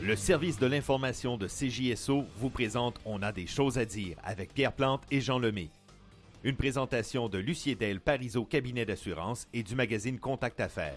Le service de l'information de CJSO vous présente On a des choses à dire avec Pierre Plante et Jean Lemay. Une présentation de Lucier Del Parizeau Cabinet d'assurance et du magazine Contact Affaires.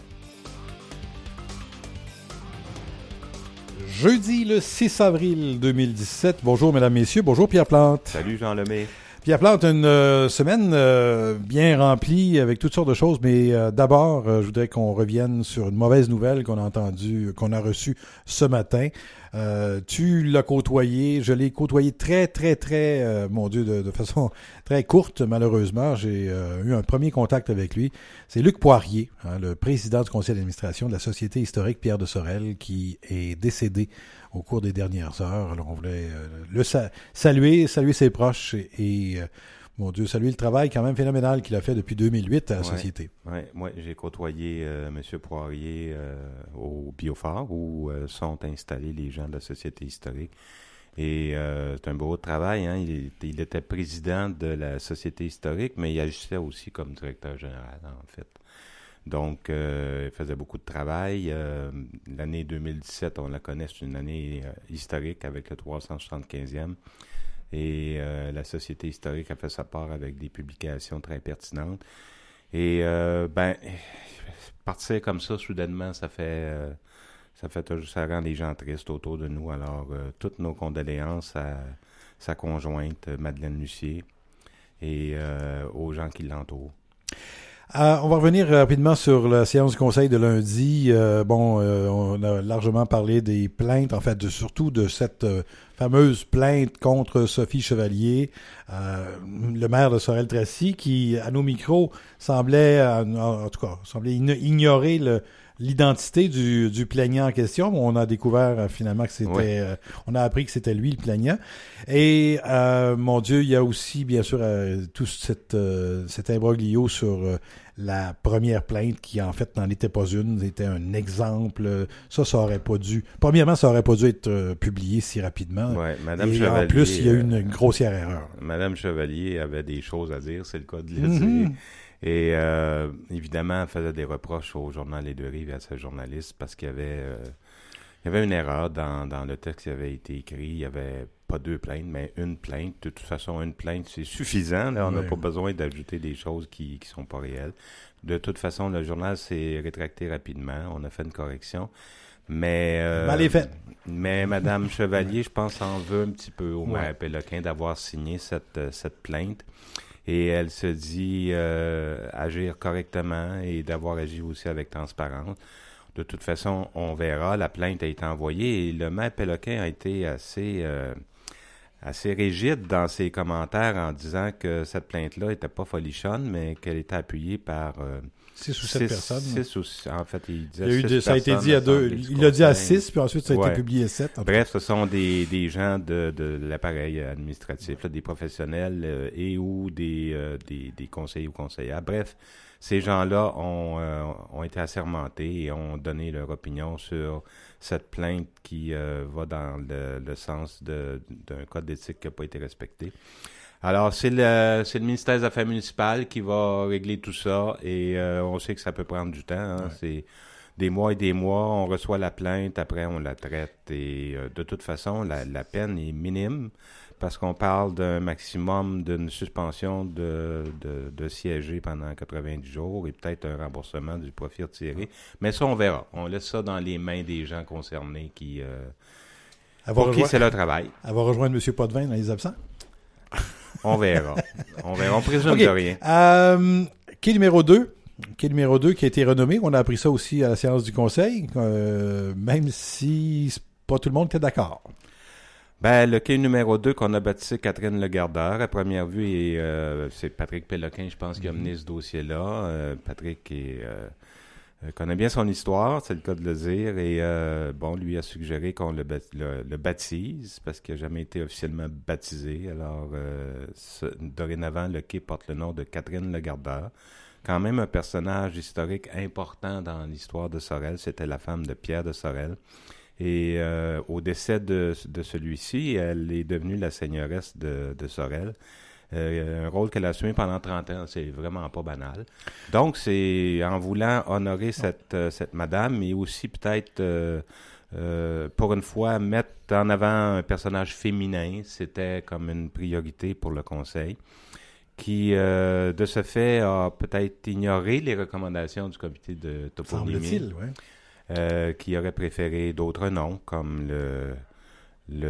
Jeudi le 6 avril 2017. Bonjour mesdames, messieurs. Bonjour Pierre Plante. Salut Jean Lemay. Pierre Plante, une semaine bien remplie avec toutes sortes de choses, mais d'abord, je voudrais qu'on revienne sur une mauvaise nouvelle qu'on a reçue ce matin. Tu l'as côtoyé, je l'ai côtoyé très, mon Dieu, de façon très courte, malheureusement. J'ai eu un premier contact avec lui. C'est Luc Poirier, le président du conseil d'administration de la Société historique Pierre de Sorel, qui est décédé au cours des dernières heures. Alors, on voulait le saluer ses proches et mon Dieu, saluer le travail quand même phénoménal qu'il a fait depuis 2008 à la Société. Oui, moi j'ai côtoyé M. Poirier au Biophare où sont installés les gens de la Société historique. Et c'est un beau travail. Hein? Il était président de la Société historique, mais il agissait aussi comme directeur général, en fait. Donc, il faisait beaucoup de travail. L'année 2017, on la connaît, c'est une année historique avec le 375e. Et la Société historique a fait sa part avec des publications très pertinentes. Et, partir comme ça, soudainement, ça rend les gens tristes autour de nous. Alors, toutes nos condoléances à sa conjointe, Madeleine Lucier, et aux gens qui l'entourent. On va revenir rapidement sur la séance du conseil de lundi. On a largement parlé des plaintes, en fait, surtout de cette fameuse plainte contre Sophie Chevalier, le maire de Sorel-Tracy, qui, à nos micros, semblait ignorer l'identité du plaignant en question. On a découvert finalement que c'était... on a appris que c'était lui le plaignant. Et, mon Dieu, il y a aussi, bien sûr, tout cet imbroglio sur la première plainte qui, en fait, n'en était pas une. C'était un exemple. Ça aurait pas dû... Premièrement, ça aurait pas dû être publié si rapidement. Oui, Madame Et Chevalier... en plus, il y a eu une grossière erreur. Madame Chevalier avait des choses à dire, c'est le cas de le dire. Et évidemment, elle faisait des reproches au journal Les Deux Rives et à ce journaliste parce qu'il y avait une erreur dans le texte qui avait été écrit. Il n'y avait pas deux plaintes, mais une plainte. De toute façon, une plainte, c'est suffisant. Là, on n'a pas besoin d'ajouter des choses qui sont pas réelles. De toute façon, le journal s'est rétracté rapidement. On a fait une correction. Mais mal est fait. Mais Mme Chevalier, je pense, en veut un petit peu au maire Péloquin d'avoir signé cette plainte. Et elle se dit agir correctement et d'avoir agi aussi avec transparence. De toute façon, on verra. La plainte a été envoyée et le maire Péloquin a été assez rigide dans ses commentaires en disant que cette plainte-là n'était pas folichonne, mais qu'elle était appuyée par... 6 ou 7 personnes. 6 ou 6, en fait, il disait ça a été dit à 2. Il l'a dit à 6, puis ensuite ça a été publié à 7. Bref, ce sont des gens de l'appareil administratif, là, des professionnels et ou des conseillers ou conseillères. Bref, ces gens-là ont été assermentés et ont donné leur opinion sur cette plainte qui va dans le sens d'un code d'éthique qui n'a pas été respecté. Alors, c'est le ministère des Affaires municipales qui va régler tout ça et on sait que ça peut prendre du temps. Hein. C'est des mois et des mois, on reçoit la plainte, après on la traite et de toute façon, la peine est minime parce qu'on parle d'un maximum d'une suspension de siéger pendant 90 jours et peut-être un remboursement du profit retiré. Mais ça, on verra. On laisse ça dans les mains des gens concernés qui c'est leur travail. Elle va rejoindre M. Potvin dans les absents? On verra. On présume de rien. Quai numéro 2 qui a été renommé. On a appris ça aussi à la séance du conseil, même si c'est pas tout le monde qui est d'accord. Le quai numéro 2 qu'on a baptisé Catherine Le Gardeur, à première vue, et c'est Patrick Péloquin, je pense, qui a mené ce dossier-là. Patrick connaît bien son histoire, c'est le cas de le dire, et lui a suggéré qu'on le baptise, parce qu'il n'a jamais été officiellement baptisé. Alors, dorénavant, le quai porte le nom de Catherine Le Gardeur. Quand même un personnage historique important dans l'histoire de Sorel, c'était la femme de Pierre de Sorel. Et au décès de celui-ci, elle est devenue la seigneuresse de Sorel. Un rôle qu'elle a assumé pendant 30 ans, c'est vraiment pas banal. Donc, c'est en voulant honorer cette madame, mais aussi peut-être pour une fois, mettre en avant un personnage féminin, c'était comme une priorité pour le conseil, qui, de ce fait, a peut-être ignoré les recommandations du comité de toponymie. Semble-t-il, oui. Qui aurait préféré d'autres noms, comme le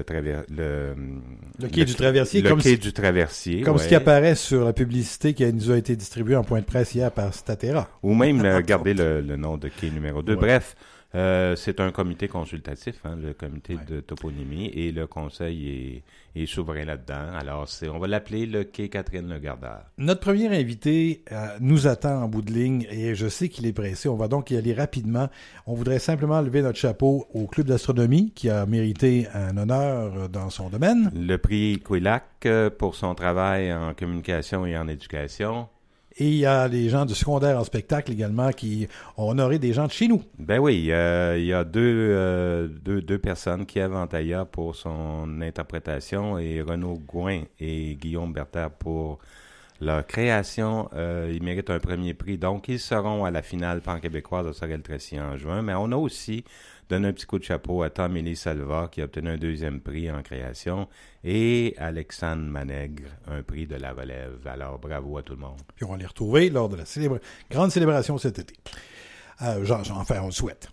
quai du Traversier. Le quai du Traversier. Comme ce qui apparaît sur la publicité qui nous a été distribuée en point de presse hier par Statera. Ou même garder le nom de quai numéro 2. Ouais. Bref, c'est un comité consultatif, le comité de toponymie, et le conseil est souverain là-dedans. Alors, on va l'appeler le quai Catherine-Le-Gardeur. Notre premier invité nous attend en bout de ligne, et je sais qu'il est pressé. On va donc y aller rapidement. On voudrait simplement lever notre chapeau au Club d'astronomie, qui a mérité un honneur dans son domaine. Le prix Quillac pour son travail en communication et en éducation. Et il y a les gens du secondaire en spectacle également qui ont honoré des gens de chez nous. Ben oui, il y a deux personnes, Kiev Antaya pour son interprétation et Renaud Gouin et Guillaume Berther pour leur création. Ils méritent un premier prix. Donc, ils seront à la finale pan-québécoise de Sorel-Tracy en juin. Mais on a aussi donné un petit coup de chapeau à Tom-Élie Salva qui a obtenu un deuxième prix en création et Alexandre Manègre, un prix de la relève. Alors, bravo à tout le monde. Puis on va les retrouver lors de la grande célébration cet été. Enfin, on le souhaite.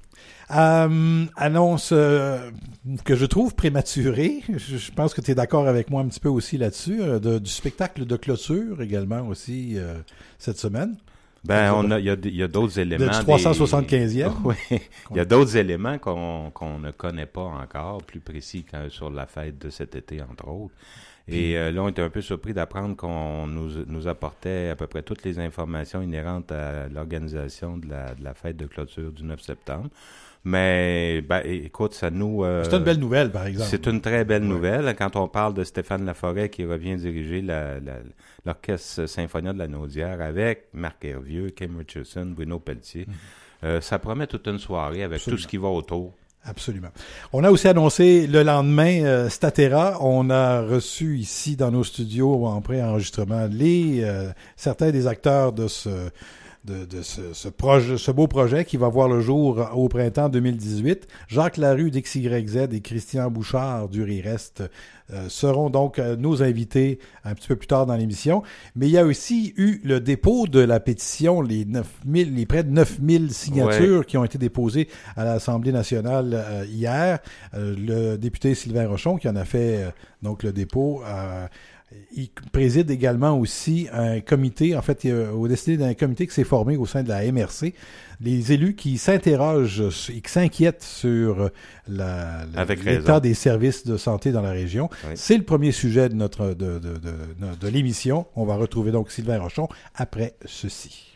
Annonce que je trouve prématurée. Je pense que tu es d'accord avec moi un petit peu aussi là-dessus. Du spectacle de clôture également aussi cette semaine. Ben, il y a d'autres éléments. Du 375e. Oui, il y a d'autres éléments qu'on ne connaît pas encore, plus précis sur la fête de cet été, entre autres. Et là, on était un peu surpris d'apprendre qu'on nous apportait à peu près toutes les informations inhérentes à l'organisation de la fête de clôture du 9 septembre. Mais, écoute, ça nous... c'est une belle nouvelle, par exemple. C'est une très belle nouvelle. Quand on parle de Stéphane Laforêt qui revient diriger l'Orchestre Symphonia de la Naudière avec Marc Hervieux, Kim Richardson, Bruno Pelletier, ça promet toute une soirée avec tout ce qui va autour. Absolument. On a aussi annoncé le lendemain Statera. On a reçu ici dans nos studios en pré-enregistrement certains des acteurs de ce beau projet qui va voir le jour au printemps 2018. Jacques Larue d'XYZ et Christian Bouchard du Rirest seront donc nos invités un petit peu plus tard dans l'émission. Mais il y a aussi eu le dépôt de la pétition, les près de 9000 signatures qui ont été déposées à l'Assemblée nationale hier. Le député Sylvain Rochon qui en a fait donc le dépôt. Il préside également aussi un comité, en fait, au décidé d'un comité qui s'est formé au sein de la MRC. Les élus qui s'interrogent et qui s'inquiètent sur l'état des services de santé dans la région. Oui. C'est le premier sujet de l'émission. On va retrouver donc Sylvain Rochon après ceci.